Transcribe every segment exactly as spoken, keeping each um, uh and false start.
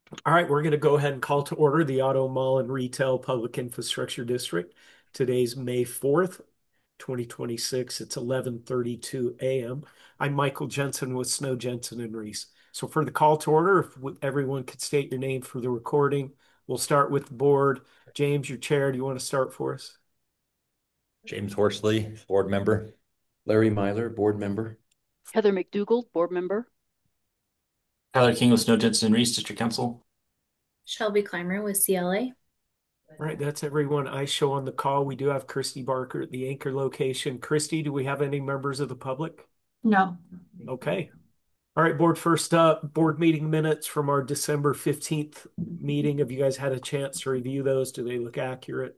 All right, we're going to go ahead and call to order the Auto Mall and Retail Public Infrastructure District. Today's May fourth, twenty twenty-six. It's eleven thirty-two a m. I'm Michael Jensen with Snow Jensen and Reese. So for the call to order, if everyone could state your name for the recording, we'll start with the board. James, your chair, do you want to start for us? James Horsley, board member. Larry Myler, board member. Heather McDougall, board member. Tyler King with Snow Jensen and Reese, District Council. Shelby Clymer with C L A. All right, that's everyone I show on the call. We do have Christy Barker at the anchor location. Christy, do we have any members of the public? No. Okay. All right, board, first up, board meeting minutes from our December fifteenth meeting. Have you guys had a chance to review those? Do they look accurate?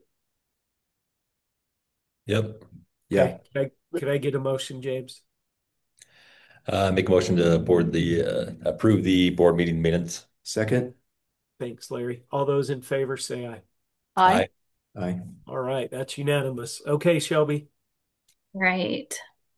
Yep. Yeah. Okay. Could I, could I get a motion, James? Uh, make a motion to board the, uh, approve the board meeting minutes. Second. Thanks, Larry. All those in favor say aye. Aye. Aye. All right, that's unanimous. Okay, Shelby. Right.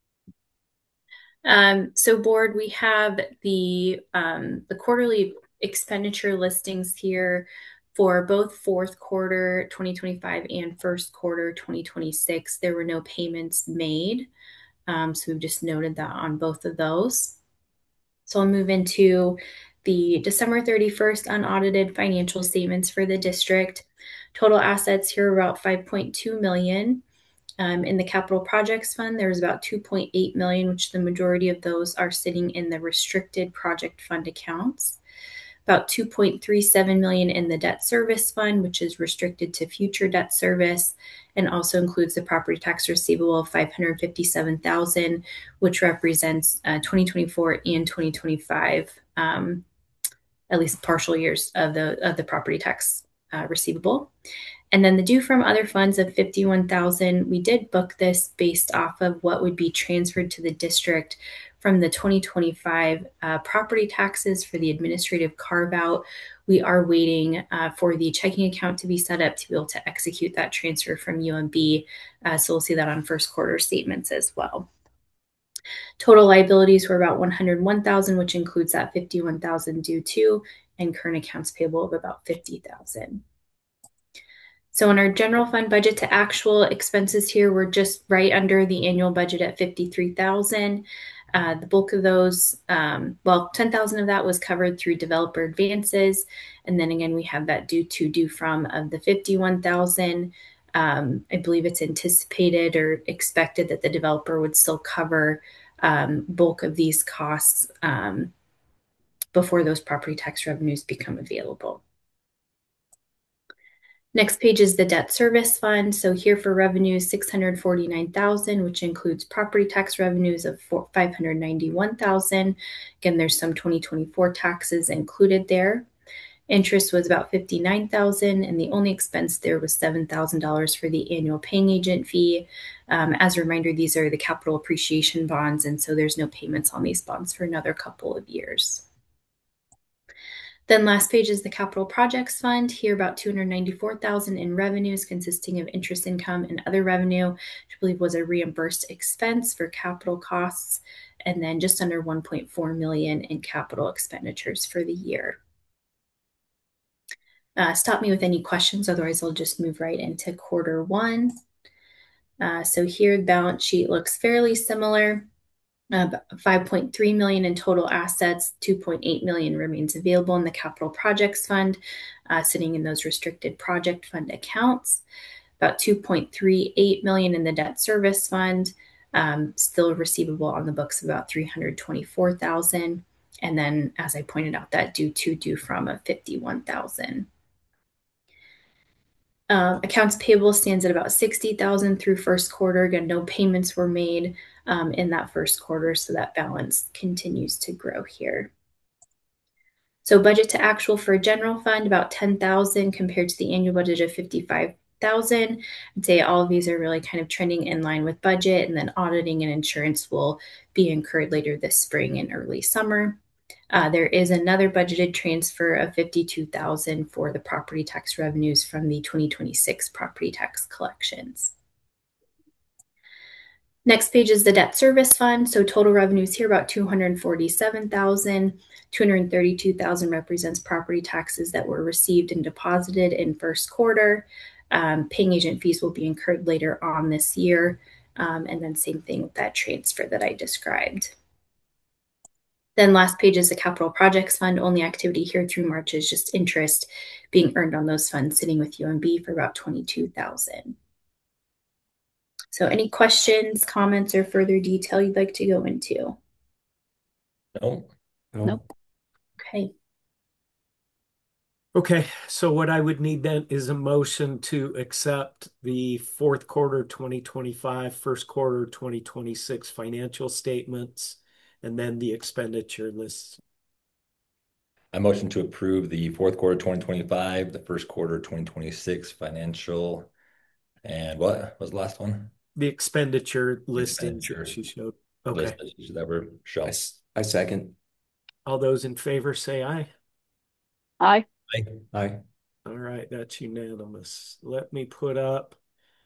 Um, so board, we have the um, the quarterly expenditure listings here for both fourth quarter twenty twenty-five and first quarter twenty twenty-six. There were no payments made. Um, so we've just noted that on both of those. So I'll move into the December thirty-first unaudited financial statements for the district. Total assets here are about five point two million. Um, in the capital projects fund, there's about two point eight million, which the majority of those are sitting in the restricted project fund accounts. About two point three seven million in the debt service fund, which is restricted to future debt service, and also includes the property tax receivable of five hundred fifty-seven thousand, which represents uh, twenty twenty-four and twenty twenty-five, um, at least partial years of the of the property tax uh, receivable. And then the due from other funds of fifty-one thousand, we did book this based off of what would be transferred to the district from the twenty twenty-five uh, property taxes for the administrative carve out. We are waiting uh, for the checking account to be set up to be able to execute that transfer from U M B. Uh, so we'll see that on first quarter statements as well. Total liabilities were about one hundred one thousand, which includes that fifty-one thousand due to, and current accounts payable of about fifty thousand. So in our general fund budget to actual expenses here, we're just right under the annual budget at fifty-three thousand. Uh, the bulk of those, um, well, ten thousand of that was covered through developer advances. And then again, we have that due to due from of the fifty-one thousand. Um, I believe it's anticipated or expected that the developer would still cover um, bulk of these costs um, before those property tax revenues become available. Next page is the debt service fund. So here for revenues, six hundred forty-nine thousand, which includes property tax revenues of five hundred ninety-one thousand. Again, there's some twenty twenty-four taxes included there. Interest was about fifty-nine thousand, and the only expense there was seven thousand dollars for the annual paying agent fee. Um, as a reminder, these are the capital appreciation bonds, and so there's no payments on these bonds for another couple of years. Then last page is the capital projects fund. Here about two hundred ninety-four thousand in revenues consisting of interest income and other revenue, which I believe was a reimbursed expense for capital costs, and then just under one point four million in capital expenditures for the year. Uh, stop me with any questions, otherwise I'll just move right into quarter one. Uh, so here the balance sheet looks fairly similar. Uh, five point three million in total assets, two point eight million remains available in the capital projects fund, uh, sitting in those restricted project fund accounts. About two point three eight million in the debt service fund, um, still receivable on the books of about three hundred twenty-four thousand. And then, as I pointed out, that due to due from of fifty-one thousand. Uh, accounts payable stands at about sixty thousand through first quarter. Again, no payments were made um, in that first quarter, so that balance continues to grow here. So budget to actual for a general fund, about ten thousand compared to the annual budget of fifty-five thousand. I'd say all of these are really kind of trending in line with budget, and then auditing and insurance will be incurred later this spring and early summer. Uh, there is another budgeted transfer of fifty-two thousand for the property tax revenues from the twenty twenty-six property tax collections. Next page is the debt service fund. So total revenues here about two hundred forty-seven thousand. two hundred thirty-two thousand represents property taxes that were received and deposited in first quarter. Um, paying agent fees will be incurred later on this year. Um, and then same thing with that transfer that I described. Then last page is the capital projects fund. Only activity here through March is just interest being earned on those funds sitting with U M B for about twenty-two thousand. So any questions, comments, or further detail you'd like to go into? No. No. Nope. Okay. Okay, so what I would need then is a motion to accept the fourth quarter twenty twenty-five, first quarter twenty twenty-six financial statements, and then the expenditure lists. I motion to approve the fourth quarter twenty twenty-five, the first quarter twenty twenty-six financial, and what was the last one? The expenditure listings Expenditure that she showed. Okay, List that were I, shown. s- I second. all those in favor say aye. Aye. Aye. All right, that's unanimous. Let me put up,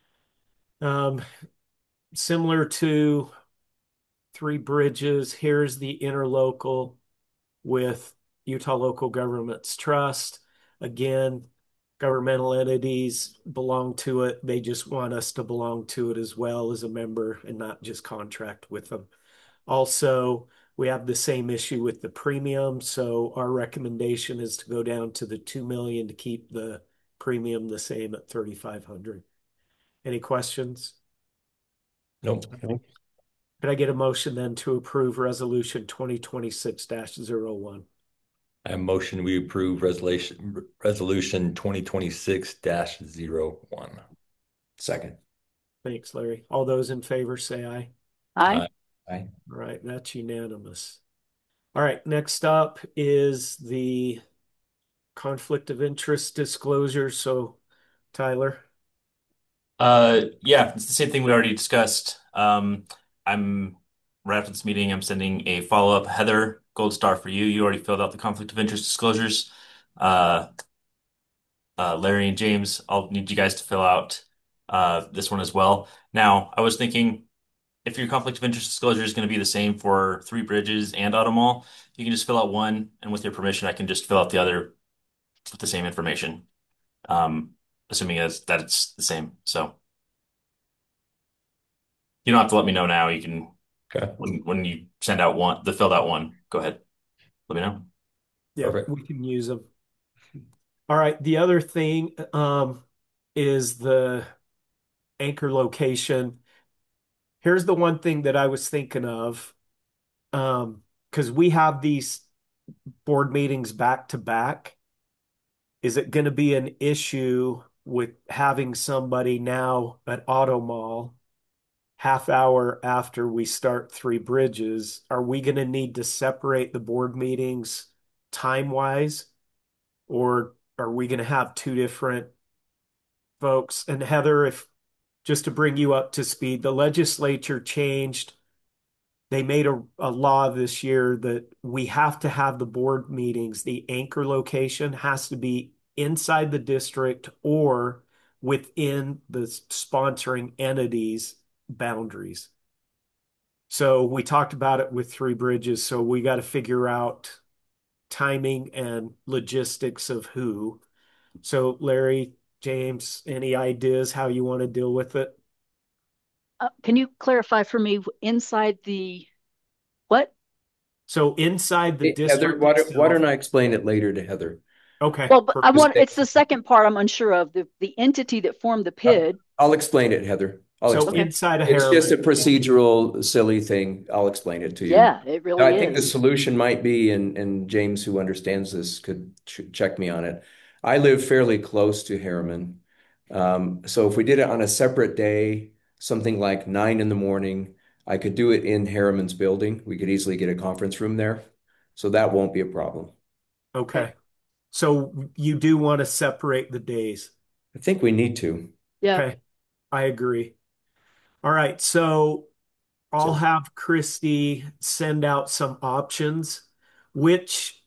um, similar to Three Bridges, here's the interlocal with Utah Local Governments Trust. Again, governmental entities belong to it. They just want us to belong to it as well as a member and not just contract with them. Also, we have the same issue with the premium. So our recommendation is to go down to the two million to keep the premium the same at thirty-five hundred. Any questions? Nope. No. Could I get a motion then to approve resolution twenty twenty-six dash zero one? I motion we approve resolution resolution twenty twenty-six dash zero one. Second. Thanks, Larry. All those in favor say aye. Aye. Aye. All right, that's unanimous. All right, next up is the conflict of interest disclosure. So, Tyler. Uh, yeah, it's the same thing we already discussed. Um, I'm right after this meeting, I'm sending a follow-up. Heather, gold star for you. You already filled out the conflict of interest disclosures. Uh, uh, Larry and James, I'll need you guys to fill out uh, this one as well. Now, I was thinking if your conflict of interest disclosure is going to be the same for Three Bridges and Auto Mall, you can just fill out one, and with your permission, I can just fill out the other with the same information, um, assuming as that it's the same. So you don't have to let me know now. You can Okay. when when you send out one, the filled out one, go ahead. Let me know. Yeah, Perfect. we can use them. All right, the other thing um, is the anchor location. Here's the one thing that I was thinking of, um, because we have these board meetings back to back. Is it going to be an issue with having somebody now at Auto Mall half hour after we start Three Bridges? Are we going to need to separate the board meetings time-wise, or are we going to have two different folks? And Heather, if just to bring you up to speed, the legislature changed. They made a, a law this year that we have to have the board meetings, the anchor location has to be inside the district or within the sponsoring entities' boundaries. So we talked about it with Three Bridges. So we got to figure out timing and logistics of who. So Larry, James, any ideas how you want to deal with it? Uh, can you clarify for me inside the what? So inside the Hey, Heather, district why don't, why itself. don't I explain it later to Heather? Okay, Well, but I perfect. want it's the second part I'm unsure of. The the entity that formed the P I D. I'll explain it, Heather. I'll So explain. Okay. inside of It's just a Harriman. procedural, silly thing. I'll explain it to you. Yeah, it really I think the is. solution might be, and, and James, who understands this, could ch check me on it. I live fairly close to Harriman. Um, so if we did it on a separate day, something like nine in the morning, I could do it in Harriman's building. We could easily get a conference room there. So that won't be a problem. Okay. So you do want to separate the days. I think we need to. Yeah. Okay. I agree. All right. So I'll So have Christy send out some options, which,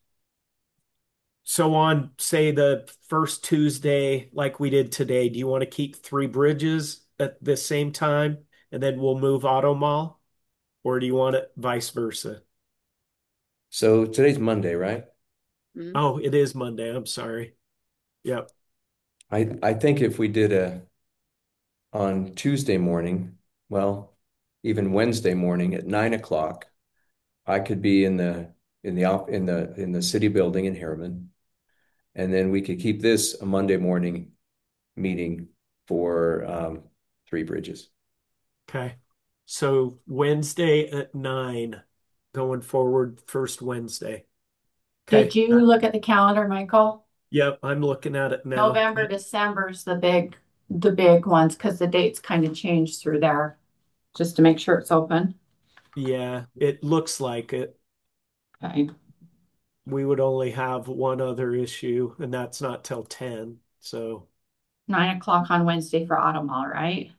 so on, say the first Tuesday, like we did today, do you want to keep Three Bridges at the same time and then we'll move Auto Mall, or do you want it vice versa? So today's Monday, right? Mhm. Oh, it is Monday. I'm sorry. Yep. I I think if we did a on Tuesday morning, well, even Wednesday morning at nine o'clock, I could be in the in the op in the in the city building in Harriman, and then we could keep this a Monday morning meeting for um, Three Bridges. Okay. So Wednesday at nine, going forward, first Wednesday. Did Okay. you look at the calendar, Michael? Yep, I'm looking at it now. November, December's the big, the big ones because the dates kind of change through there, just to make sure it's open. Yeah, it looks like it. Okay. We would only have one other issue, and that's not till ten. So, Nine o'clock on Wednesday for Auto Mall, right?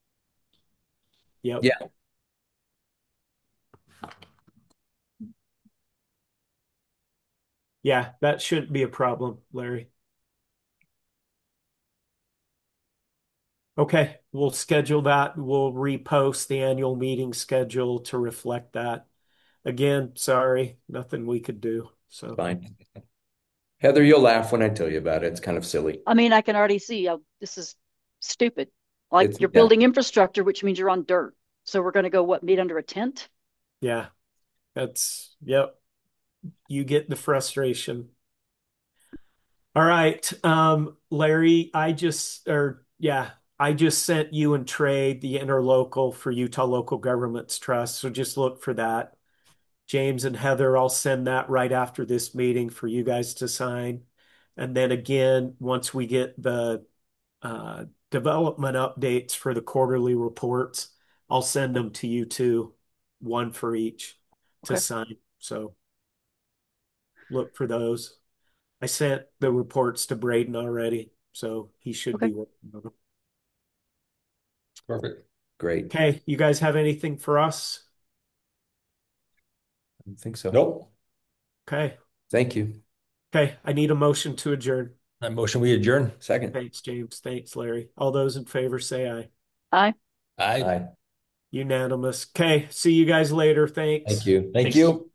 yep. Yeah. Yeah, that shouldn't be a problem, Larry. Okay, we'll schedule that. We'll repost the annual meeting schedule to reflect that. Again, sorry, nothing we could do. So, Fine. Heather, you'll laugh when I tell you about it. It's kind of silly. I mean, I can already see uh, this is stupid. Like It's you're yeah. building infrastructure, which means you're on dirt. So we're going to go what, meet under a tent? yeah, that's, yep. You get the frustration. All right, um, Larry, I just, or yeah, I just sent you and Trey the interlocal for Utah Local Governments Trust. So just look for that. James and Heather, I'll send that right after this meeting for you guys to sign. And then again, once we get the uh, development updates for the quarterly reports, I'll send them to you too, one for each to Okay. sign. So look for those. I sent the reports to Braden already, so he should Okay. be working on them. Perfect. Great. Okay, you guys have anything for us? I don't think so. Nope. Okay. Thank you. Okay, I need a motion to adjourn. That motion we adjourn. Second. Thanks, James. Thanks, Larry. All those in favor say aye. Aye. Aye. Aye. Unanimous. Okay, see you guys later. Thanks. Thank you. Thank Thanks. you.